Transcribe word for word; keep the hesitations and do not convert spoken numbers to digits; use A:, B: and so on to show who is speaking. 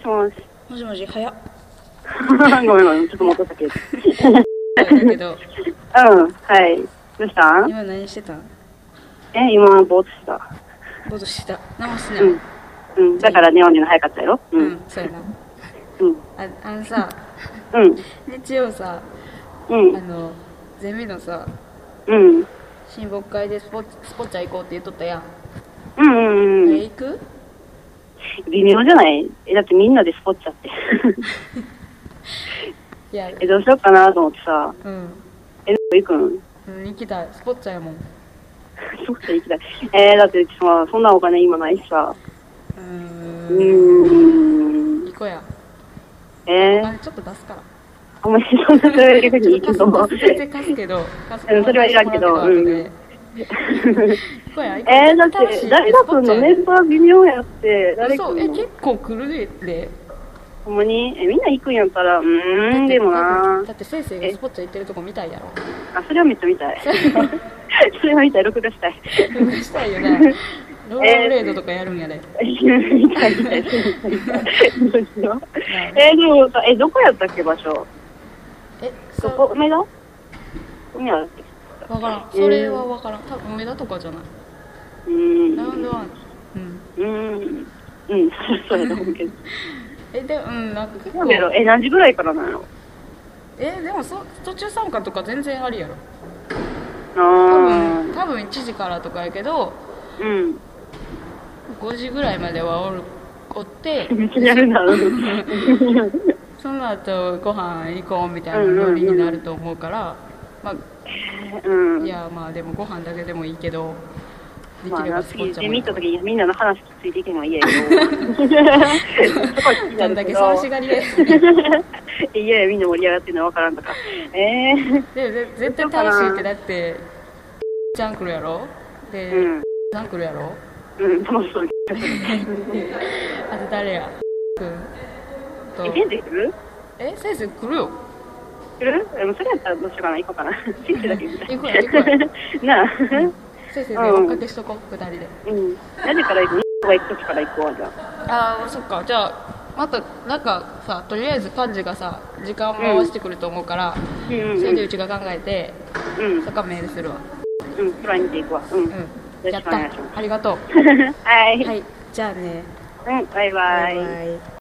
A: しもし。
B: もしもし、早っ。
A: ごめんごめん、ちょっと戻ったけど。
B: だけど、
A: うん、はい。どうしたん？
B: 今何してたん？
A: え、今、ぼーっとした。
B: ぼーっとしてた。何もしてない。
A: うん。うん、だから寝起きの早かったよ。う。
B: うんん、そうやな。
A: うん。
B: あ、あのさ、
A: うん。
B: 日曜さ、
A: う
B: あ
A: ん。
B: の、ゼミのさ、
A: うん。
B: 親睦会でスポスポッチャ行こうって言っとったやん。
A: うんうんうん。
B: あれ行く？
A: 微妙じゃない？え、だってみんなでスポッチャって。
B: いや、
A: え、どうしようかなと思ってさ。
B: うん。
A: え、行くん？
B: うん、行きたい。スポッチャやもん。
A: スポッチャ行きたい。えー、だってさ、そんなお金今ないしさ。
B: うー。
A: うんーん。
B: 行こうや。
A: えー、
B: お金ちょっと出すから。
A: あんまりそんなそれふうにいいけども。
B: 全然貸すけど、貸す
A: うんそれはいらんけど
B: 後で
A: うん
B: 行こうや。
A: えー、だって、大学のメンバー微妙やって、誰か
B: そう、え、結構来るで。
A: ほんまにえ、みんな行くんやったら、うーん、でもな
B: だって先生がスポッチャ行ってるとこ見たいやろ。
A: あ、それはめっちゃ見たい。それは見たい、録画したい。
B: 録画したいよな。ローラーブレードとかやるんやで。
A: 見たい、見たい、見たい。どうしよう。えー、でもさ、え、どこやったっけ、場所。
B: え、
A: どこ、梅田梅田だっけ
B: わからん。それはわからん。多分梅田とかじゃない。
A: うーん。
B: ラウンドワン。うん。
A: うーん。うん、そうやと思うけど。
B: え、で、うん、なんか結構。
A: え、何時ぐらいからなの？
B: え、でもそ途中参加とか全然ありやろ。
A: あ
B: 多
A: ー。
B: 分、多分いちじからとかやけど、
A: うん。
B: ごじぐらいまではおる、おって、
A: めっちゃやるな。
B: その後ご飯行こうみたいなノリになると思うから、まあ、
A: うん。
B: いや、まあでもご飯だけでもいいけど、で
A: まあな、
B: きればスポッ
A: 次、ゼ
B: チャも行こ
A: ミ行った時にみんなの話ついていけんのは嫌やけど。
B: う。どんだけ寂しがりやつ。
A: いやいや、みんな盛り上がってるの分からんとか。えー。
B: で、ぜ絶対楽しいって、だって、ちゃん来るやろで、
A: うん。
B: ちゃん来るやろ
A: うん、楽しそう。
B: あと誰やくんと
A: え、先生来る？
B: え、先生来るよ。
A: 来る？でもそれやったらどうしようかな、行こうかな。先生だけみたい
B: 行くよ、行くよ。
A: なあ。
B: 先生で追っかけしとこう、二人で。
A: うん。何時から行く？が行く時から行こうわ、じゃあ。
B: ああ、そっか。じゃあ、また、なんかさ、とりあえず幹事がさ、時間回してくると思うから、
A: うんうんうん。
B: それでうちが考えて、
A: うん。
B: そっからメールするわ。
A: うん、プラン見ていくわ。うん。
B: うん。
A: よ
B: やった。
A: ろしくお願いします。
B: ありがとう。
A: はい。
B: はい。じゃあね。
A: うん、バイバイ。
B: バイバイ。